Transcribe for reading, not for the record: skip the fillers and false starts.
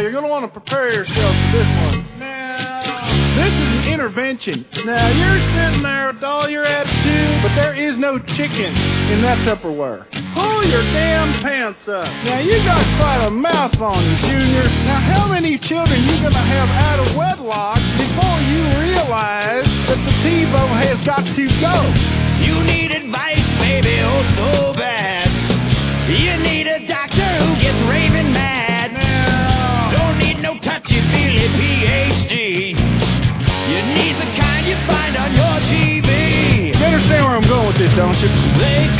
You're going to want to prepare yourself for this one. Now, this is an intervention. Now, you're sitting there with all your attitude, but there is no chicken in that Tupperware. Pull your damn pants up. Now, you got quite a mouth on you, Junior. Now, how many children you going to have out of wedlock before you realize that the TiVo has got to go? You need advice, baby, oh so bad. You need a doctor who gets raving mad. Now, Don't need no touchy-feely PhD. You need the kind you find on your TV. you understand where I'm going with this, don't you? They